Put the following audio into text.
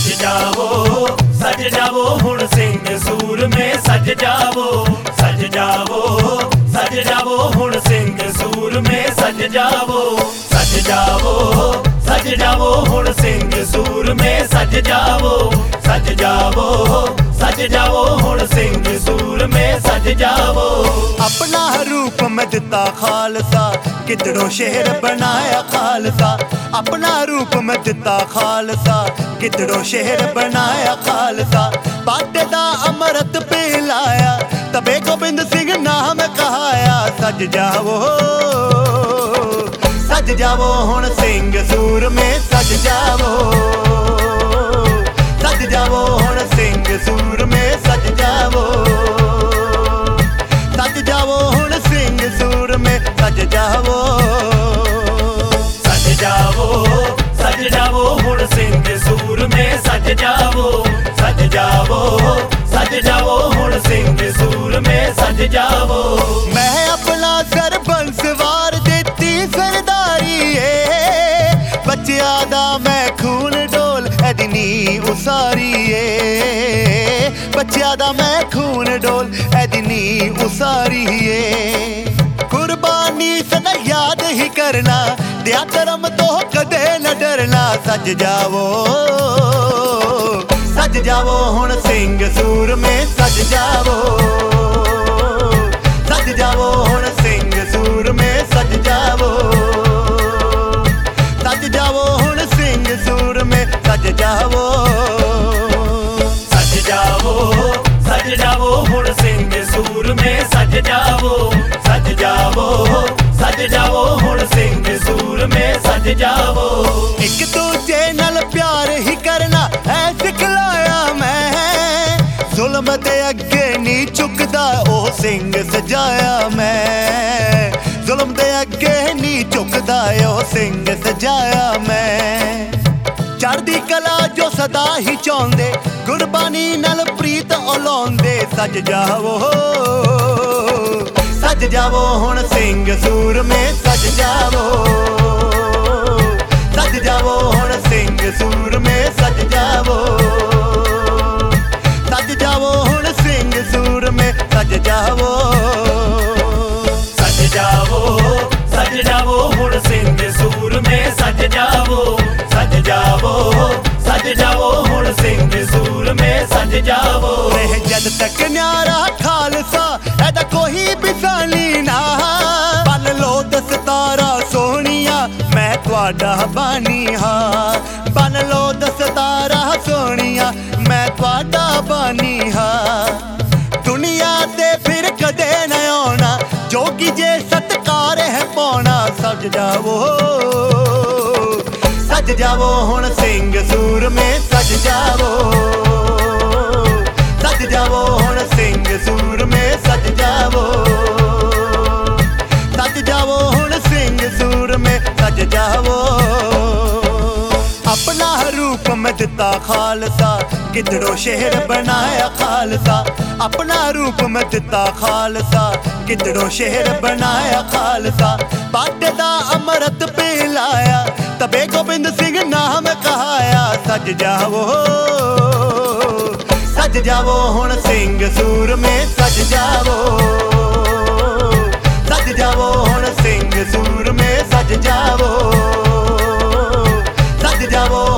सज जावो हुण सिंह सूर में सज जावो हुण सिंह सूर में सज जावो हुण सिंह सूर में सज जावो हुण सिंह सूर में सज जावो। अपना रूप में दिता खालसा किधरों शहर बनाया खालसा, अपना रूप में दिता खालसा किधरों शहर बनाया खालसा। बाटे दा अमृत पिलाया तबे गोबिंद सिंह नाम कहाया। सज जावो हुण सिंह सूर में सज जावो हुण सिंह सूर में सज जावो हुण सिंह सूर में सज जावो हुण सिंह सूर में सज जावो हुण सिंह सूर में सज जावो। मैं अपना सरबंस वार देती सरदारी है, बच्चिया दा मैं खून डोल एदनी उसारी है, बच्चिया दा मैं खून डोल एदनी उसारी है। कुर्बानी सदा याद ही करना दिया करम तो कदे न डरना। सज जावो हुण सिंह सूर में सज जावो हुण सिंह सूर में सज जावो हुण सिंह सूर में सज जावो हुण सिंह सूर में सज जावो हुण सिंह सूर में सज जावो। एक दूजे नाल प्यार ही करना है सिखलाया मैं, जुल्म दे अगे नहीं झुकदा ओ सिंह सजाया मैं, जुल्म दे अगे नहीं झुकदा ओ सिंह सजाया मैं। चढ़दी कला जो सदा ही चाहुंदे गुरबानी नाल प्रीत ओलाउंदे। सज जावो हुण सिंह सूर में सज जावो हुण सिंह सूर में सज जावो हुण सिंह सूर में सज जावो हुण सिंह सूर में सज जावो हुण सिंह सूर में सज जावो। रह जद तक न्यारा खालसा ऐदा कोई बिसाली ना, बन लो दस्तारा सोनिया मैं तुहाडा बानी हाँ, बन लो दस्तारा सोनिया मैं तुहाडा बानी हाँ। दुनिया ते फिर कदे न आना जोगी जे सत्कार है पाना। सज जावो हुण सिंह सूर में सज जावो हुण सिंह सूर में सज जावो हुण सिंह सूर में सज जावो। अपना रूप में दिता खालसा किधरों शहर बनाया खालसा, अपना रूप में दिता खालसा किधरों शहर बनाया खालसा। बाटे दा अमृत पिलाया तबे गोबिंद सिंह नाम कहाया। सज जावो हुण सिंह सूर में सज जावो हुण सिंह सूर में सज जावो